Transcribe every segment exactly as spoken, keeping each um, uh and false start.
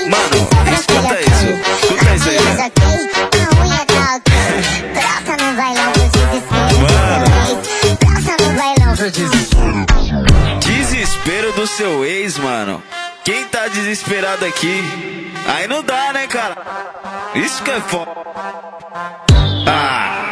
Mano, escuta isso, escuta isso aí, né? Mano, desespero do seu ex, mano. Quem tá desesperado aqui? Aí não dá, né, cara? Isso que é foda. Ah.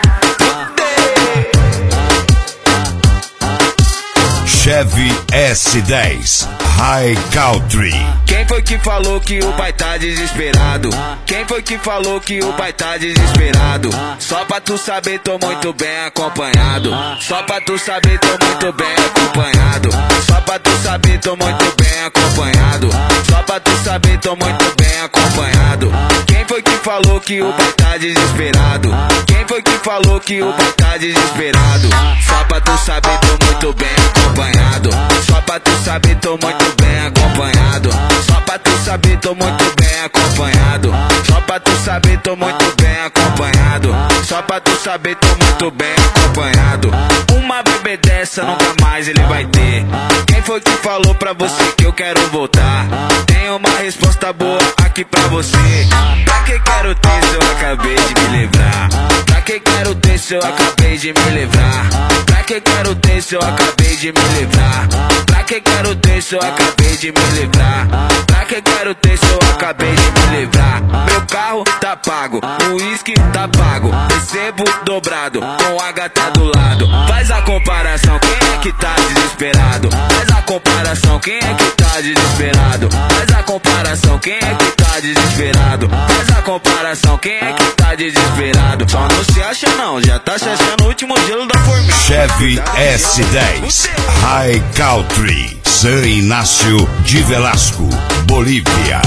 Chevy S dez High Country. Quem foi que falou que o pai tá desesperado? Quem foi que falou que o pai tá desesperado? Só pra tu saber, tô muito bem acompanhado. Só pra tu saber, tô muito bem acompanhado. Só pra tu saber, tô muito bem acompanhado. Só pra tu saber, tô muito bem acompanhado. Quem foi que falou que o pai tá desesperado? Quem foi que falou que o pai tá desesperado? Só pra tu saber, tô muito bem acompanhado. Só pra tu saber, tô muito bem acompanhado. Só pra tu saber, tô muito bem acompanhado. Só pra tu saber, tô muito bem acompanhado. Só pra tu saber, tô muito bem acompanhado. Uma bebê dessa nunca mais ele vai ter. Quem foi que falou pra você que eu quero voltar? Tem uma resposta boa aqui pra você. Pra que quero ter se eu acabei de me livrar? Pra que quero ter se eu acabei de me livrar? Pra que quero ter se eu acabei de me livrar? Pra que quero ter se eu acabei de me livrar? Pra que quero ter se eu acabei de me livrar? Meu carro tá pago, o uísque tá pago. Recebo dobrado, com a gata do lado. Faz a comparação, quem é que tá desesperado? Faz a comparação, quem é que tá desesperado? Faz a comparação, quem é que tá desesperado? Faz a comparação, quem é que tá desesperado? Só não se acha não, já tá se achando o último gelo da formiga. Chevy S dez High Country, San Inácio de Velasco, Bolívia.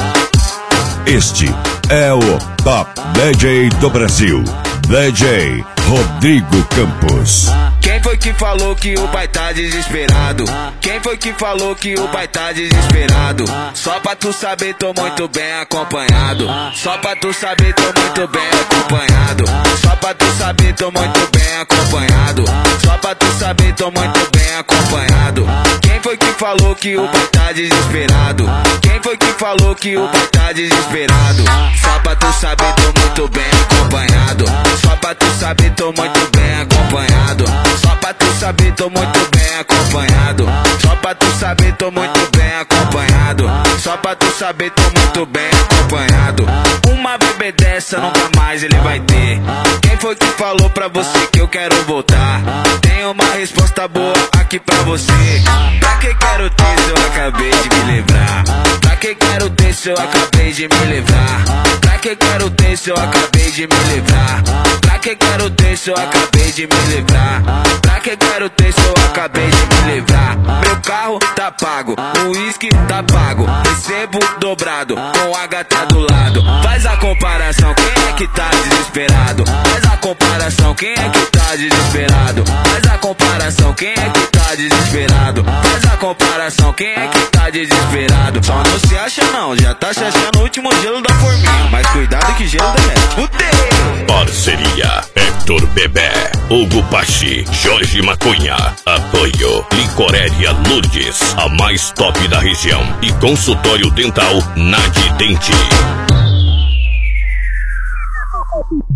Este é o Top D J do Brasil, D J Rodrigo Campos. Quem foi que falou que o pai tá desesperado? Quem foi que falou que o pai tá desesperado? Só pra tu saber, tô muito bem acompanhado. Só pra tu saber, tô muito bem acompanhado. Só pra tu saber, tô muito bem acompanhado. Só pra tu saber, tô muito bem acompanhado. Quem foi que falou que o pai tá desesperado? Quem foi que falou que o pai tá desesperado? Só pra tu saber, tô muito bem acompanhado. Só pra tu saber, tô muito bem acompanhado. Só pra tu saber, tô muito bem acompanhado. Só pra tu saber, tô muito bem acompanhado. Só pra tu saber, tô muito bem acompanhado. Uma bebê dessa nunca mais ele vai ter. Quem foi que falou pra você que eu quero voltar? Tem uma resposta boa aqui pra você. Pra que quero ter se eu acabei de me livrar? Pra que quero ter se eu acabei de me livrar? Pra que quero ter se eu acabei de me livrar? Pra que quero ter se eu acabei de me livrar? Pra que quero ter se eu acabei de me livrar? Meu carro tá pago, o uísque tá pago. Recebo dobrado, com a gata do lado. Faz a comparação, quem é que tá desesperado? Faz a comparação, quem é que tá desesperado? Faz a comparação, quem é que tá desesperado? Faz a comparação, quem é que tá desesperado? Só não se acha não, já tá se achando o último gelo da formiga. Mas cuidado que gelo derrete. Fudeu! Parceria Hector Bebé, Hugo Pachi, Jorge Macunha. Apoio Licoréria Lourdes, a mais top da região. E consultório dental Nadidente.